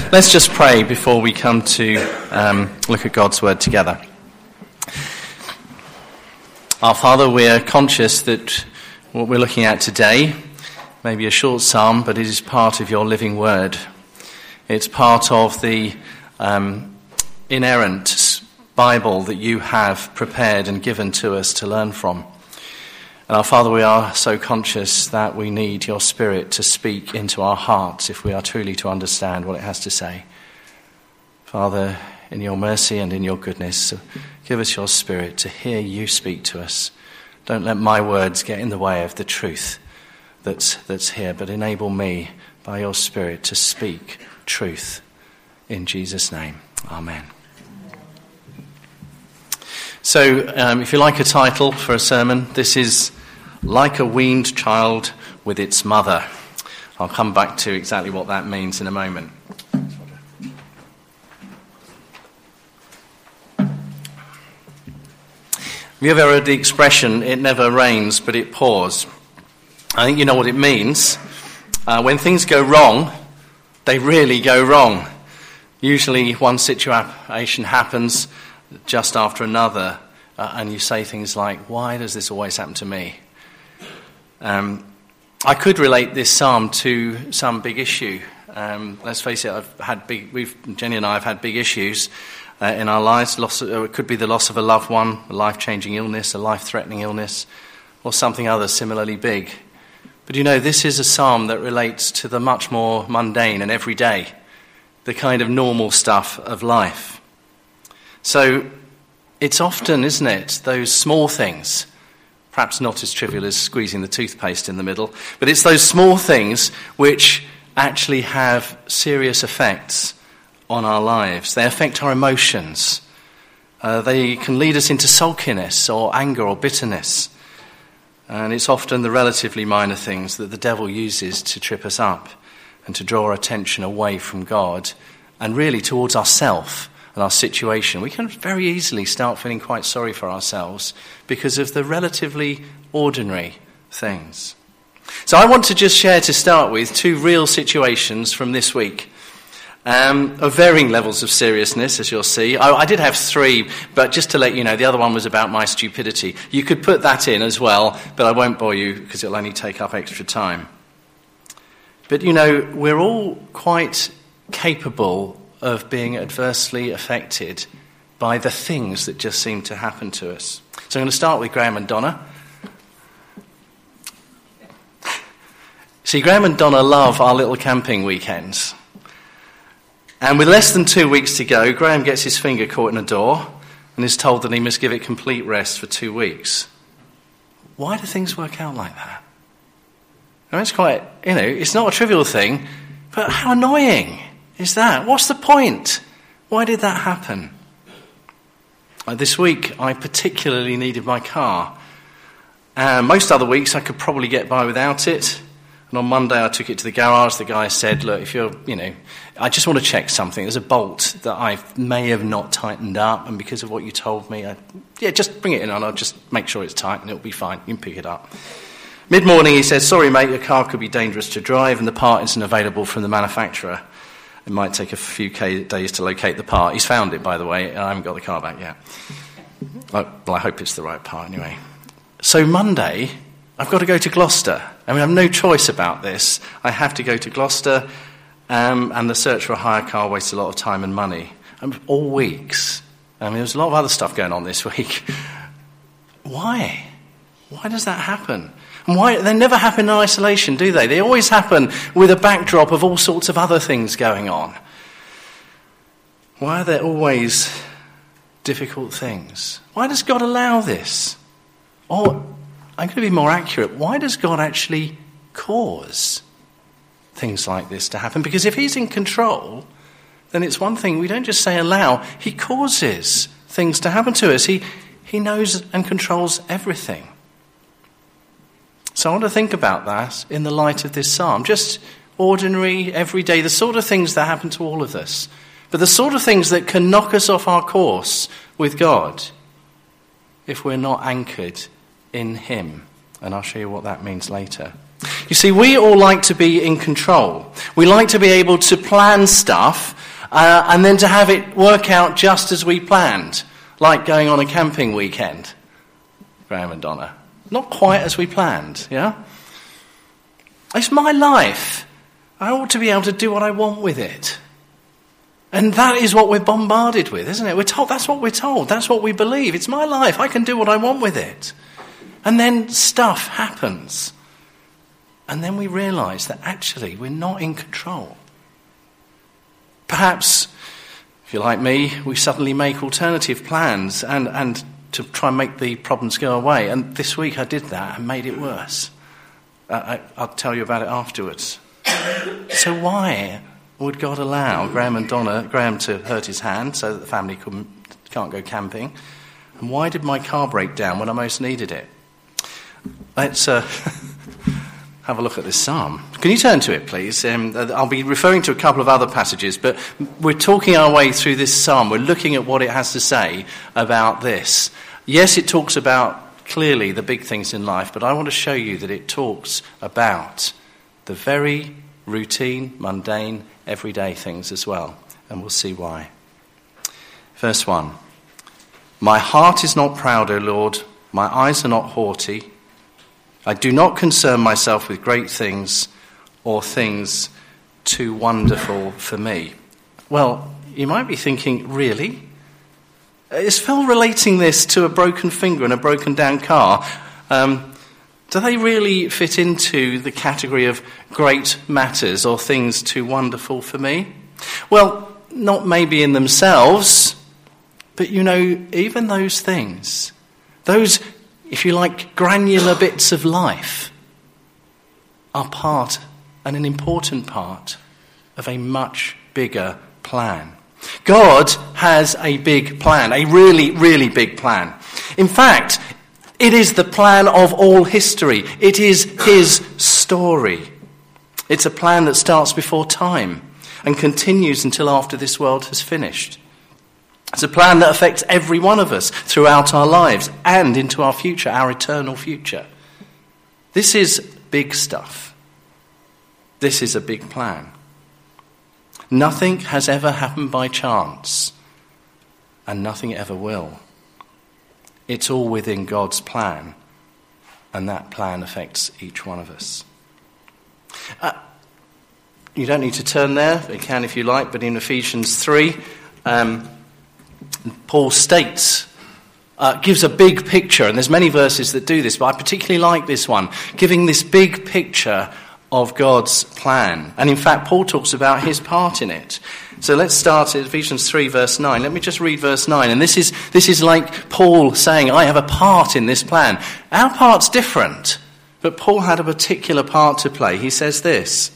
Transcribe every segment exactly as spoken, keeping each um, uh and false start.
Let's just pray before we come to um, look at God's word together. Our Father, we are conscious that what we're looking at today may be a short psalm, but it is part of your living word. It's part of the um, inerrant Bible that you have prepared and given to us to learn from. And our Father, we are so conscious that we need your Spirit to speak into our hearts if we are truly to understand what it has to say. Father, in your mercy and in your goodness, give us your Spirit to hear you speak to us. Don't let my words get in the way of the truth that's, that's here, but enable me by your Spirit to speak truth. In Jesus' name, amen. So, um, if you like a title for a sermon, this is Like a Weaned Child with Its Mother. I'll come back to exactly what that means in a moment. Have you ever heard the expression, it never rains, but it pours? I think you know what it means. Uh, when things go wrong, they really go wrong. Usually one situation happens just after another, uh, and you say things like, why does this always happen to me? Um, I could relate this psalm to some big issue. Um, let's face it, I've had big, we've, Jenny and I have had big issues uh, in our lives. Loss of, it could be the loss of a loved one, a life-changing illness, a life-threatening illness, or something other similarly big. But you know, this is a psalm that relates to the much more mundane and everyday, the kind of normal stuff of life. So it's often, isn't it, those small things, perhaps not as trivial as squeezing the toothpaste in the middle, but it's those small things which actually have serious effects on our lives. They affect our emotions. Uh, they can lead us into sulkiness or anger or bitterness. And it's often the relatively minor things that the devil uses to trip us up and to draw our attention away from God and really towards ourselves and our situation. We can very easily start feeling quite sorry for ourselves because of the relatively ordinary things. So I want to just share to start with two real situations from this week. Um, of varying levels of seriousness, as you'll see. I, I did have three, but just to let you know, the other one was about my stupidity. You could put that in as well, but I won't bore you because it'll only take up extra time. But, you know, we're all quite capable of being adversely affected by the things that just seem to happen to us. So I'm going to start with Graham and Donna. See, Graham and Donna love our little camping weekends. And with less than two weeks to go, Graham gets his finger caught in a door and is told that he must give it complete rest for two weeks. Why do things work out like that? Now, it's quite, you know, it's not a trivial thing, but how annoying is that? What's the point? Why did that happen? Uh, this week, I particularly needed my car. Uh, most other weeks, I could probably get by without it. And on Monday, I took it to the garage. The guy said, look, if you're, you know, I just want to check something. There's a bolt that I may have not tightened up, and because of what you told me, I, yeah, just bring it in and I'll just make sure it's tight and it'll be fine. You can pick it up. Mid-morning, he said, sorry, mate, your car could be dangerous to drive and the part isn't available from the manufacturer. It might take a few days to locate the part. He's found it, by the way. I haven't got the car back yet. Well, I hope it's the right part anyway. So Monday, I've got to go to Gloucester. I mean, I have no choice about this. I have to go to Gloucester, um, and the search for a hire car wastes a lot of time and money. Um, all weeks. I mean, there's a lot of other stuff going on this week. Why? Why does that happen? And why? They never happen in isolation, do they? They always happen with a backdrop of all sorts of other things going on. Why are there always difficult things? Why does God allow this? Or, I'm going to be more accurate, why does God actually cause things like this to happen? Because if he's in control, then it's one thing. We don't just say allow. He causes things to happen to us. He, he knows and controls everything. So I want to think about that in the light of this psalm. Just ordinary, everyday, the sort of things that happen to all of us. But the sort of things that can knock us off our course with God if we're not anchored in him. And I'll show you what that means later. You see, we all like to be in control. We like to be able to plan stuff Uh, and then to have it work out just as we planned, like going on a camping weekend, Graham and Donna. Not quite as we planned, yeah? It's my life. I ought to be able to do what I want with it. And that is what we're bombarded with, isn't it? We're told, that's what we're told. That's what we believe. It's my life. I can do what I want with it. And then stuff happens. And then we realise that actually we're not in control. Perhaps, if you're like me, we suddenly make alternative plans and, and to try and make the problems go away. And this week I did that and made it worse. Uh, I, I'll tell you about it afterwards. So why would God allow Graham and Donna, Graham to hurt his hand so that the family couldn't, can't go camping? And why did my car break down when I most needed it? Let's uh, have a look at this psalm. Can you turn to it, please? Um, I'll be referring to a couple of other passages, but we're talking our way through this psalm. We're looking at what it has to say about this. Yes, it talks about clearly the big things in life, but I want to show you that it talks about the very routine, mundane, everyday things as well. And we'll see why. Verse one. My heart is not proud, O Lord. My eyes are not haughty. I do not concern myself with great things or things too wonderful for me. Well, you might be thinking, really? Is Phil relating this to a broken finger and a broken down car? Um, do they really fit into the category of great matters or things too wonderful for me? Well, not maybe in themselves, but you know, even those things, those, if you like, granular bits of life are part and an important part of a much bigger plan. God has a big plan, a really, really big plan. In fact, it is the plan of all history. It is his story. It's a plan that starts before time and continues until after this world has finished. It's a plan that affects every one of us throughout our lives and into our future, our eternal future. This is big stuff. This is a big plan. Nothing has ever happened by chance, and nothing ever will. It's all within God's plan, and that plan affects each one of us. Uh, you don't need to turn there. You can if you like, but in Ephesians three, um, Paul states, uh, gives a big picture, and there's many verses that do this, but I particularly like this one, giving this big picture of God's plan. And in fact, Paul talks about his part in it. So let's start at Ephesians three, verse nine. Let me just read verse nine. And this is this is like Paul saying, I have a part in this plan. Our part's different, but Paul had a particular part to play. He says this.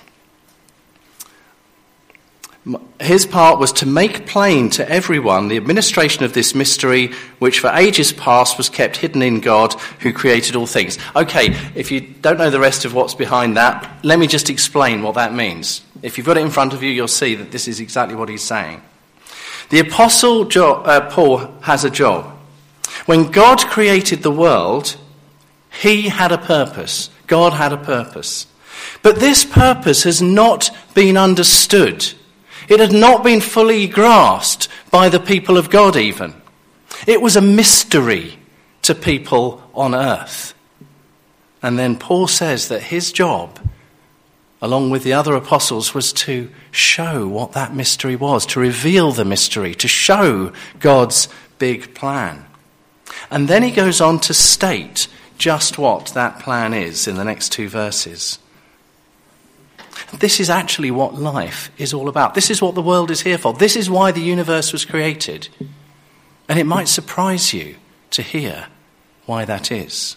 His part was to make plain to everyone the administration of this mystery, which for ages past was kept hidden in God, who created all things. Okay, if you don't know the rest of what's behind that, let me just explain what that means. If you've got it in front of you, you'll see that this is exactly what he's saying. The Apostle jo- uh, Paul has a job. When God created the world, he had a purpose. God had a purpose. But this purpose has not been understood. It had not been fully grasped by the people of God even. It was a mystery to people on earth. And then Paul says that his job, along with the other apostles, was to show what that mystery was, to reveal the mystery, to show God's big plan. And then he goes on to state just what that plan is in the next two verses. This is actually what life is all about. This is what the world is here for. This is why the universe was created. And it might surprise you to hear why that is.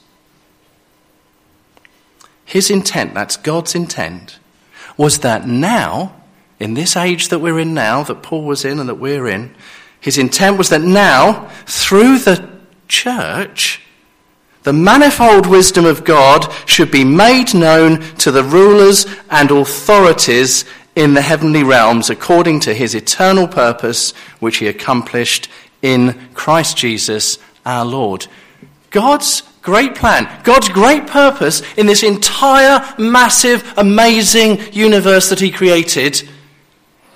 His intent, that's God's intent, was that now, in this age that we're in now, that Paul was in and that we're in, his intent was that now, through the church, the manifold wisdom of God should be made known to the rulers and authorities in the heavenly realms according to his eternal purpose, which he accomplished in Christ Jesus our Lord. God's great plan, God's great purpose in this entire massive, amazing universe that he created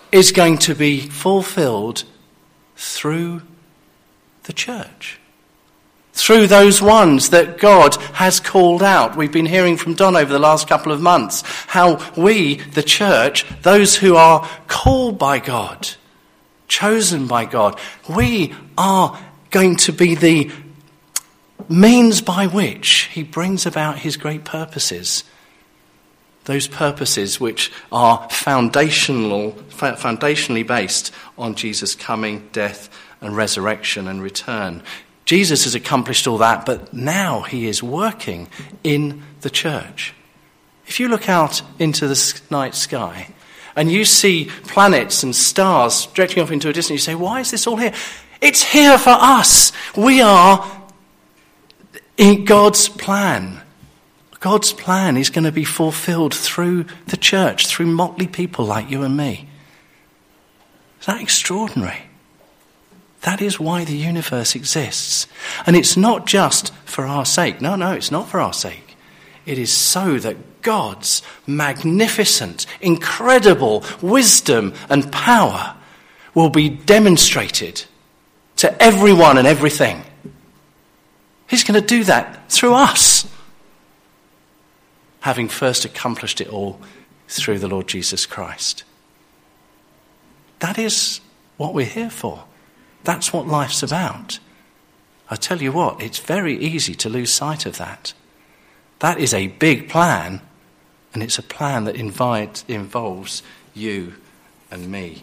is going to be fulfilled through the church. Through those ones that God has called out. We've been hearing from Don over the last couple of months how we, the church, those who are called by God, chosen by God, we are going to be the means by which he brings about his great purposes. Those purposes which are foundational, foundationally based on Jesus' coming, death and resurrection and return. Jesus has accomplished all that, but now he is working in the church. If you look out into the night sky and you see planets and stars stretching off into a distance, you say, why is this all here? It's here for us. We are in God's plan. God's plan is going to be fulfilled through the church, through motley people like you and me. Is that extraordinary? That is why the universe exists. And it's not just for our sake. No, no, it's not for our sake. It is so that God's magnificent, incredible wisdom and power will be demonstrated to everyone and everything. He's going to do that through us, having first accomplished it all through the Lord Jesus Christ. That is what we're here for. That's what life's about. I tell you what, it's very easy to lose sight of that. That is a big plan, and it's a plan that invite, involves you and me.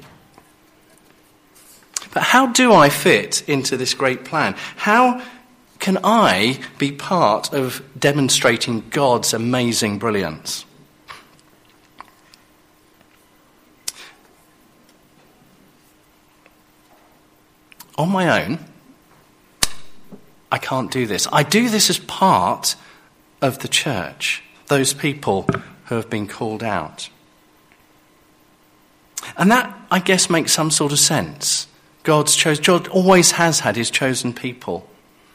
But how do I fit into this great plan? How can I be part of demonstrating God's amazing brilliance? On my own, I can't do this. I do this as part of the church, those people who have been called out. And that, I guess, makes some sort of sense. God's chosen, God always has had his chosen people.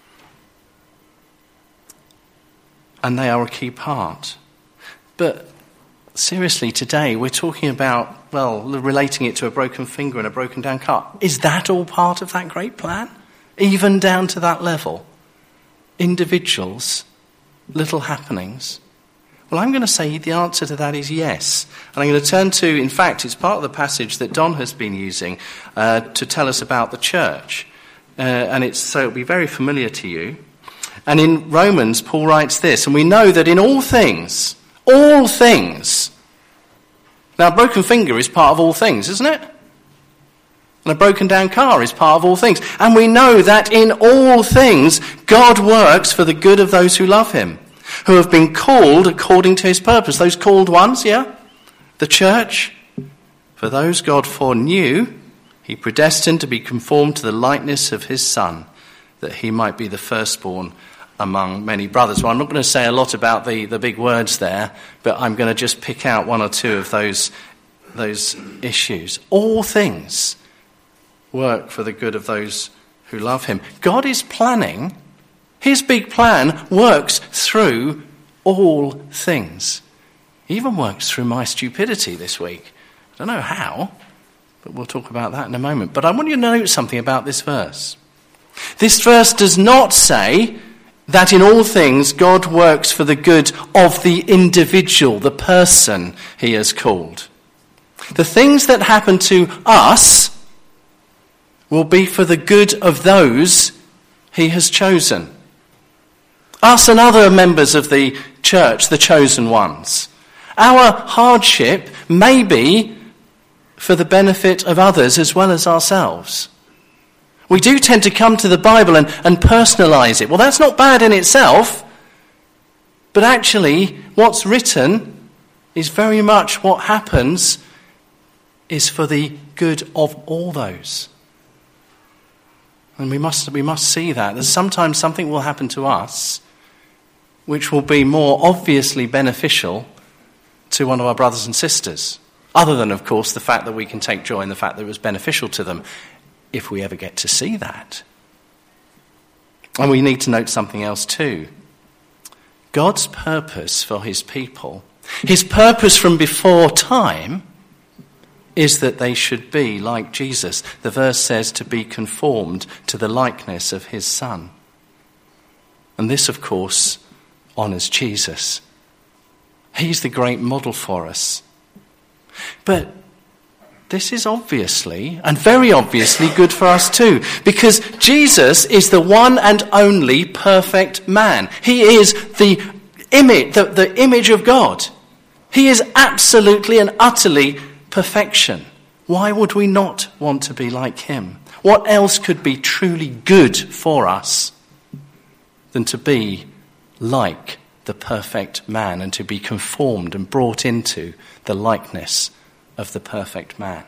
And they are a key part. But seriously, today we're talking about, well, relating it to a broken finger and a broken down car. Is that all part of that great plan? Even down to that level? Individuals, little happenings? Well, I'm going to say the answer to that is yes. And I'm going to turn to, in fact, it's part of the passage that Don has been using uh, to tell us about the church. Uh, and it's so it'll be very familiar to you. And in Romans, Paul writes this, and we know that in all things, all things. Now, a broken finger is part of all things, isn't it? And a broken down car is part of all things. And we know that in all things, God works for the good of those who love him, who have been called according to his purpose. Those called ones, yeah? The church. For those God foreknew, he predestined to be conformed to the likeness of his Son, that he might be the firstborn among many brothers. Well, I'm not going to say a lot about the, the big words there, but I'm going to just pick out one or two of those, those issues. All things work for the good of those who love him. God is planning. His big plan works through all things. He even works through my stupidity this week. I don't know how, but we'll talk about that in a moment. But I want you to note something about this verse. This verse does not say that in all things God works for the good of the individual, the person he has called. The things that happen to us will be for the good of those he has chosen. Us and other members of the church, the chosen ones. Our hardship may be for the benefit of others as well as ourselves. We do tend to come to the Bible and, and personalise it. Well, that's not bad in itself, but actually what's written is very much what happens is for the good of all those. And we must we must see that. That sometimes something will happen to us which will be more obviously beneficial to one of our brothers and sisters, other than, of course, the fact that we can take joy in the fact that it was beneficial to them, if we ever get to see that. And we need to note something else too. God's purpose for his people, his purpose from before time, is that they should be like Jesus. The verse says to be conformed to the likeness of his Son. And this, of course, honours Jesus. He's the great model for us. But this is obviously, and very obviously, good for us too, because Jesus is the one and only perfect man. He is the image, the, the image of God. He is absolutely and utterly perfection. Why would we not want to be like him? What else could be truly good for us than to be like the perfect man and to be conformed and brought into the likeness of the perfect man?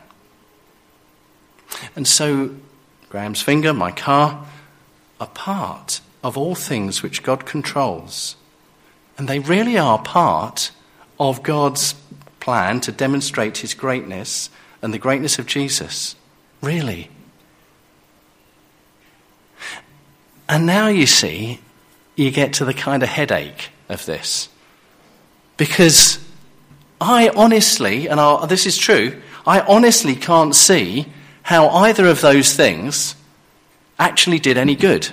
And so Graham's finger, my car, are part of all things which God controls. And they really are part of God's plan to demonstrate his greatness and the greatness of Jesus. Really. And now you see, you get to the kind of headache of this. Because I honestly, and I'll, this is true, I honestly can't see how either of those things actually did any good.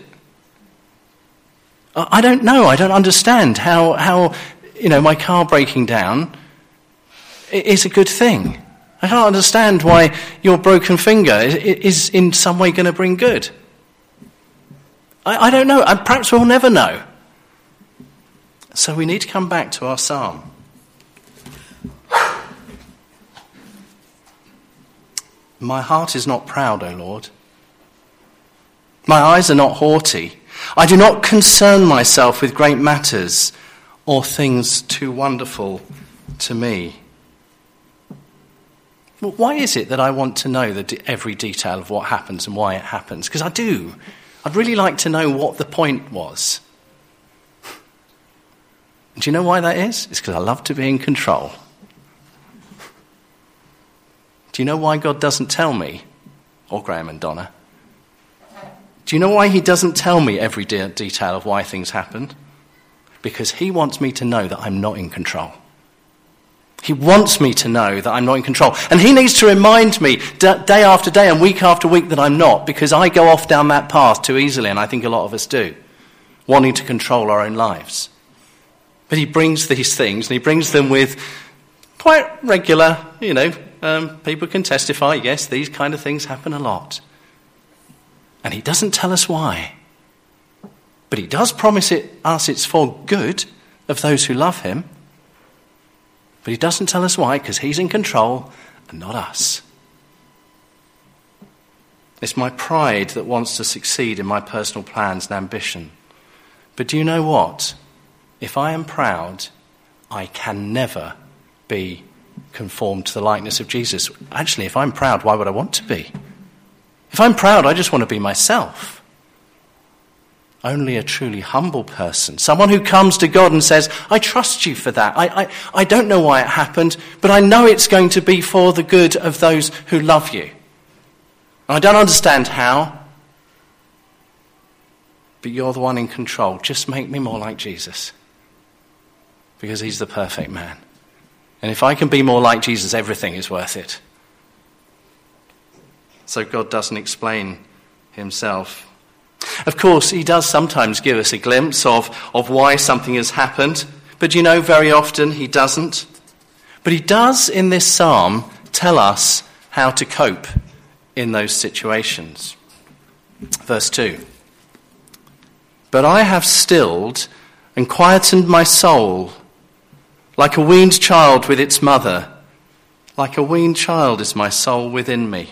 I don't know, I don't understand how, how you know, my car breaking down is a good thing. I can't understand why your broken finger is in some way going to bring good. I, I don't know, and perhaps we'll never know. So we need to come back to our psalm. My heart is not proud, O Lord. My eyes are not haughty. I do not concern myself with great matters or things too wonderful to me. Well, why is it that I want to know the de- every detail of what happens and why it happens? Because I do. I'd really like to know what the point was. Do you know why that is? It's because I love to be in control. Do you know why God doesn't tell me, or Graham and Donna? Do you know why he doesn't tell me every de- detail of why things happened? Because he wants me to know that I'm not in control. He wants me to know that I'm not in control. And he needs to remind me d- day after day and week after week that I'm not, because I go off down that path too easily, and I think a lot of us do, wanting to control our own lives. But he brings these things, and he brings them with quite regular, you know, um, people can testify, yes, these kind of things happen a lot. And he doesn't tell us why. But he does promise it, us it's for good of those who love him. But he doesn't tell us why, because he's in control and not us. It's my pride that wants to succeed in my personal plans and ambition. But do you know what? If I am proud, I can never be conformed to the likeness of Jesus. Actually, if I'm proud, why would I want to be? If I'm proud, I just want to be myself. Only a truly humble person, someone who comes to God and says, I trust you for that. I, I, I don't know why it happened, but I know it's going to be for the good of those who love you. I don't understand how, but you're the one in control. Just make me more like Jesus, because he's the perfect man. And if I can be more like Jesus, everything is worth it. So God doesn't explain himself. Of course, he does sometimes give us a glimpse of, of why something has happened, but you know, very often he doesn't. But he does in this psalm tell us how to cope in those situations. Verse two. But I have stilled and quietened my soul like a weaned child with its mother. Like a weaned child is my soul within me.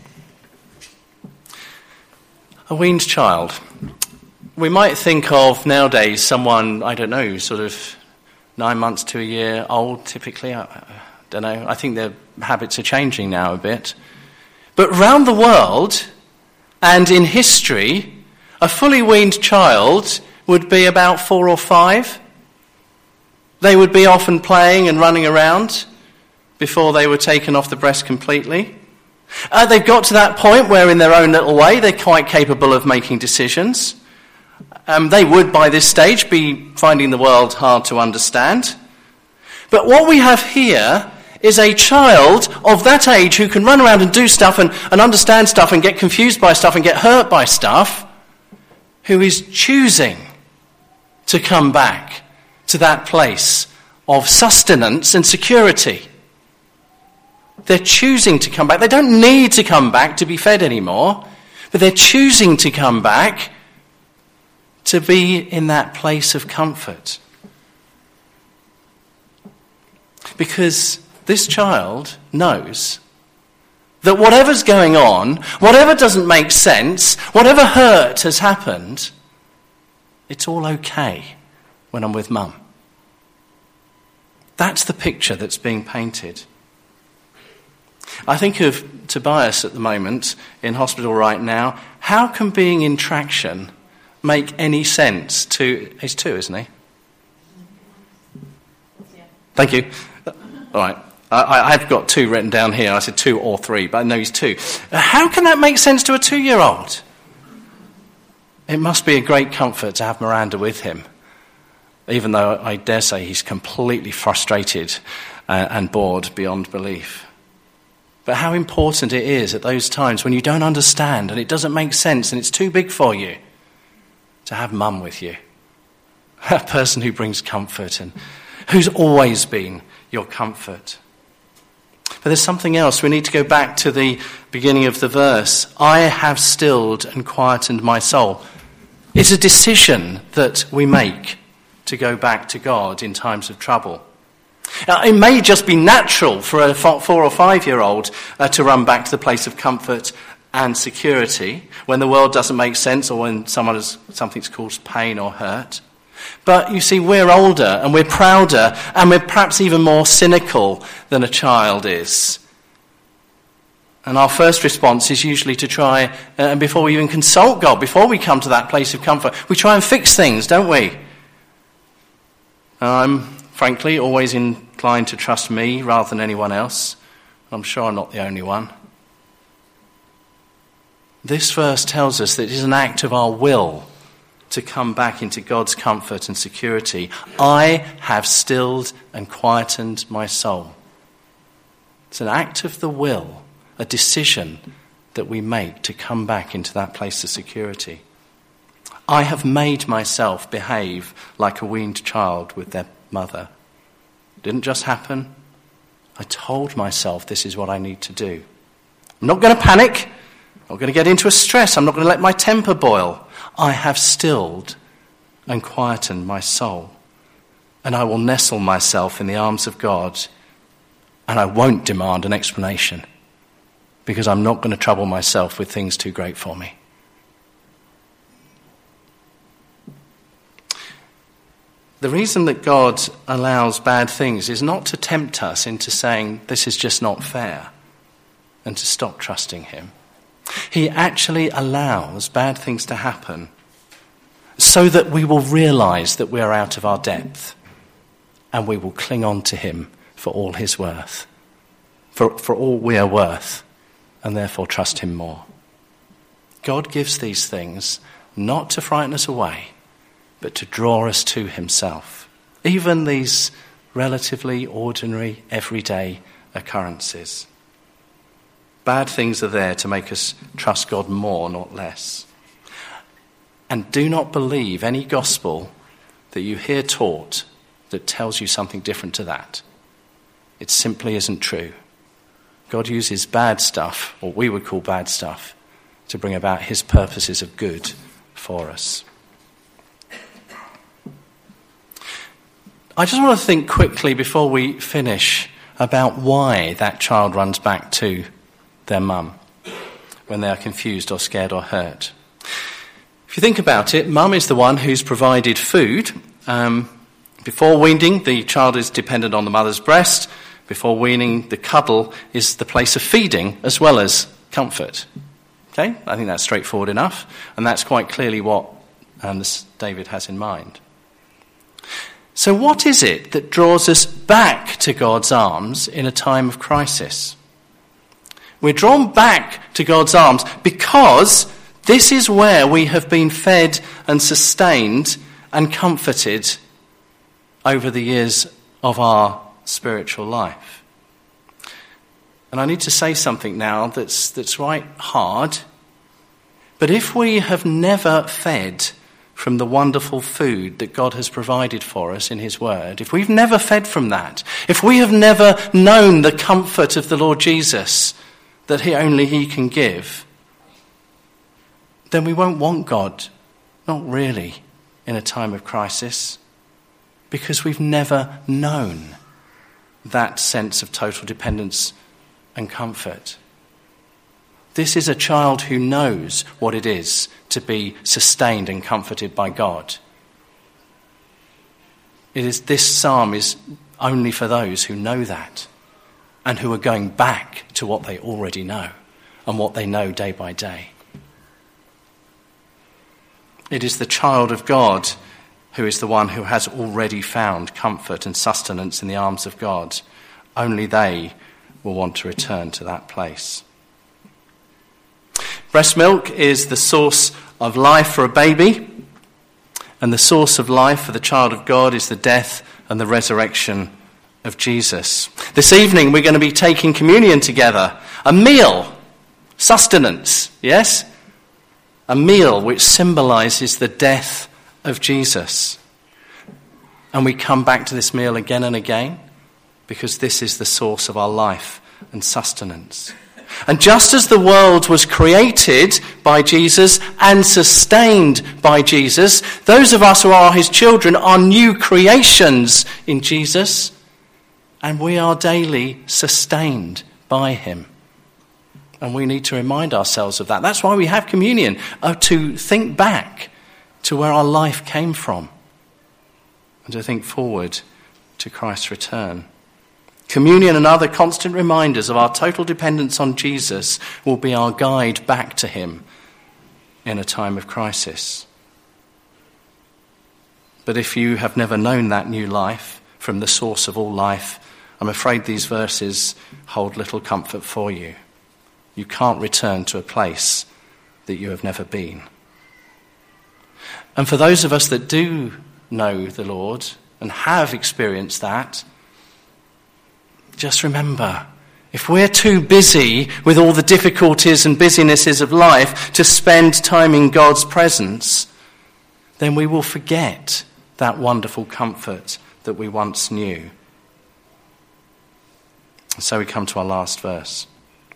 A weaned child. We might think of nowadays someone, I don't know, sort of nine months to a year old typically. I, I don't know. I think their habits are changing now a bit. But around the world and in history, a fully weaned child would be about four or five. They would be often playing and running around before they were taken off the breast completely. Uh, they've got to that point where in their own little way they're quite capable of making decisions. Um, they would by this stage be finding the world hard to understand. But what we have here is a child of that age who can run around and do stuff and, and understand stuff and get confused by stuff and get hurt by stuff, who is choosing to come back to that place of sustenance and security. They're choosing to come back. They don't need to come back to be fed anymore, but they're choosing to come back to be in that place of comfort. Because this child knows that whatever's going on, whatever doesn't make sense, whatever hurt has happened, it's all okay when I'm with mum. That's the picture that's being painted. I think of Tobias at the moment in hospital right now. How can being in traction make any sense to... He's two, isn't he? Yeah. Thank you. All right. I, I've got two written down here. I said two or three, but I know he's two. How can that make sense to a two-year-old? It must be a great comfort to have Miranda with him, even though I dare say he's completely frustrated uh, and bored beyond belief. But how important it is at those times when you don't understand and it doesn't make sense and it's too big for you to have mum with you. A person who brings comfort and who's always been your comfort. But there's something else. We need to go back to the beginning of the verse. I have stilled and quietened my soul. It's a decision that we make to go back to God in times of trouble. Now, it may just be natural for a four or five-year-old uh, to run back to the place of comfort and security when the world doesn't make sense or when someone has, something's caused pain or hurt. But you see, we're older and we're prouder and we're perhaps even more cynical than a child is. And our first response is usually to try, uh, and before we even consult God, before we come to that place of comfort, we try and fix things, don't we? I'm, frankly, always inclined to trust me rather than anyone else. I'm sure I'm not the only one. This verse tells us that it is an act of our will to come back into God's comfort and security. I have stilled and quietened my soul. It's an act of the will, a decision that we make to come back into that place of security. I have made myself behave like a weaned child with their mother. It didn't just happen. I told myself this is what I need to do. I'm not going to panic. I'm not going to get into a stress. I'm not going to let my temper boil. I have stilled and quietened my soul. And I will nestle myself in the arms of God. And I won't demand an explanation. Because I'm not going to trouble myself with things too great for me. The reason that God allows bad things is not to tempt us into saying this is just not fair and to stop trusting him. He actually allows bad things to happen so that we will realize that we are out of our depth and we will cling on to him for all his worth, for, for all we are worth, and therefore trust him more. God gives these things not to frighten us away, but to draw us to himself. Even these relatively ordinary, everyday occurrences. Bad things are there to make us trust God more, not less. And do not believe any gospel that you hear taught that tells you something different to that. It simply isn't true. God uses bad stuff, or we would call bad stuff, to bring about his purposes of good for us. I just want to think quickly before we finish about why that child runs back to their mum when they are confused or scared or hurt. If you think about it, mum is the one who's provided food. Um, before weaning, the child is dependent on the mother's breast. Before weaning, the cuddle is the place of feeding as well as comfort. Okay, I think that's straightforward enough, and that's quite clearly what um, this David has in mind. So what is it that draws us back to God's arms in a time of crisis? We're drawn back to God's arms because this is where we have been fed and sustained and comforted over the years of our spiritual life. And I need to say something now that's that's right hard. But if we have never fed from the wonderful food that God has provided for us in his word, if we've never fed from that, if we have never known the comfort of the Lord Jesus that he, only he can give, then we won't want God, not really, in a time of crisis, because we've never known that sense of total dependence and comfort. This is a child who knows what it is to be sustained and comforted by God. It is, this psalm is only for those who know that and who are going back to what they already know and what they know day by day. It is the child of God who is the one who has already found comfort and sustenance in the arms of God. Only they will want to return to that place. Breast milk is the source of life for a baby, and the source of life for the child of God is the death and the resurrection of Jesus. This evening we're going to be taking communion together, a meal, sustenance, yes? A meal which symbolises the death of Jesus. And we come back to this meal again and again because this is the source of our life and sustenance. And just as the world was created by Jesus and sustained by Jesus, those of us who are his children are new creations in Jesus, and we are daily sustained by him. And we need to remind ourselves of that. That's why we have communion, uh, to think back to where our life came from and to think forward to Christ's return. Communion and other constant reminders of our total dependence on Jesus will be our guide back to him in a time of crisis. But if you have never known that new life from the source of all life, I'm afraid these verses hold little comfort for you. You can't return to a place that you have never been. And for those of us that do know the Lord and have experienced that, just remember, if we're too busy with all the difficulties and busynesses of life to spend time in God's presence, then we will forget that wonderful comfort that we once knew. So we come to our last verse.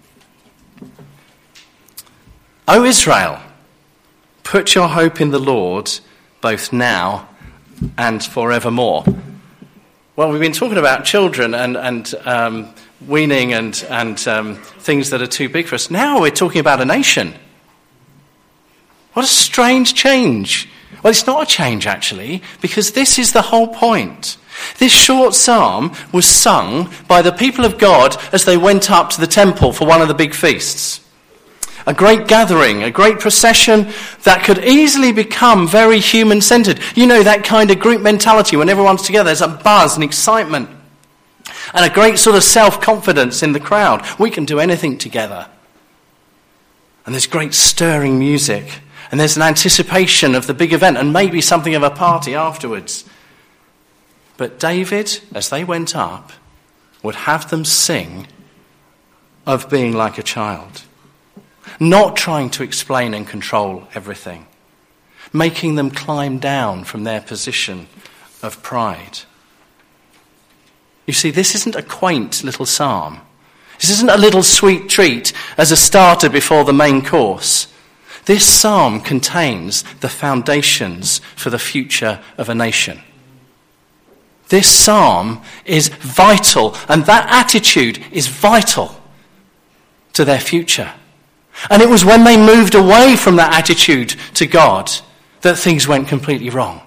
O Israel, put your hope in the Lord, both now and forevermore. Well, we've been talking about children and, and um, weaning and, and um, things that are too big for us. Now we're talking about a nation. What a strange change. Well, it's not a change, actually, because this is the whole point. This short psalm was sung by the people of God as they went up to the temple for one of the big feasts. A great gathering, a great procession that could easily become very human-centered. You know, that kind of group mentality when everyone's together, there's a buzz and excitement and a great sort of self-confidence in the crowd. We can do anything together. And there's great stirring music and there's an anticipation of the big event and maybe something of a party afterwards. But David, as they went up, would have them sing of being like a child. Not trying to explain and control everything. Making them climb down from their position of pride. You see, this isn't a quaint little psalm. This isn't a little sweet treat as a starter before the main course. This psalm contains the foundations for the future of a nation. This psalm is vital, and that attitude is vital to their future. And it was when they moved away from that attitude to God that things went completely wrong.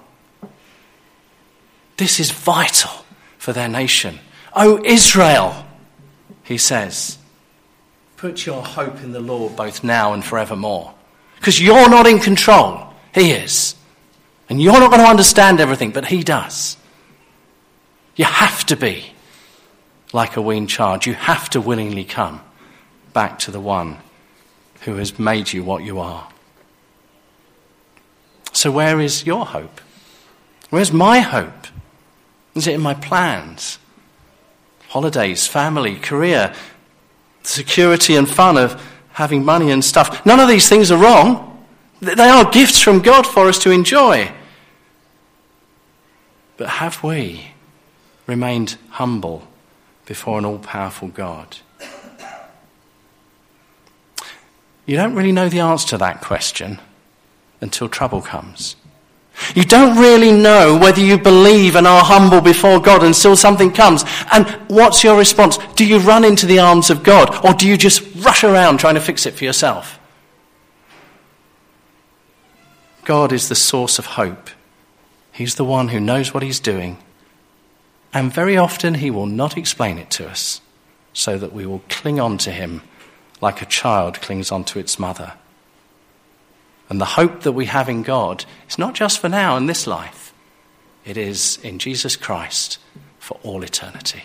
This is vital for their nation. O Israel, he says, put your hope in the Lord both now and forevermore. Because you're not in control. He is. And you're not going to understand everything, but he does. You have to be like a weaned child. You have to willingly come back to the one who has made you what you are. So where is your hope? Where's my hope? Is it in my plans? Holidays, family, career? The security and fun of having money and stuff. None of these things are wrong. They are gifts from God for us to enjoy. But have we remained humble before an all-powerful God? You don't really know the answer to that question until trouble comes. You don't really know whether you believe and are humble before God until something comes. And what's your response? Do you run into the arms of God, or do you just rush around trying to fix it for yourself? God is the source of hope. He's the one who knows what he's doing. And very often he will not explain it to us, so that we will cling on to him like a child clings on to its mother. And the hope that we have in God is not just for now in this life. It is in Jesus Christ for all eternity.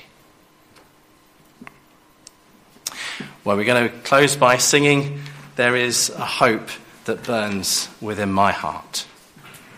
Well, we're going to close by singing "There is a Hope That Burns Within My Heart."